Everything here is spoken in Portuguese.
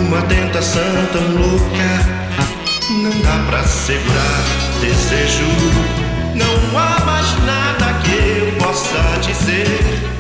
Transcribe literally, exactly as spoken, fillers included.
Uma tentação tão louca, não dá pra segurar. Desejo, não há mais nada que eu possa dizer.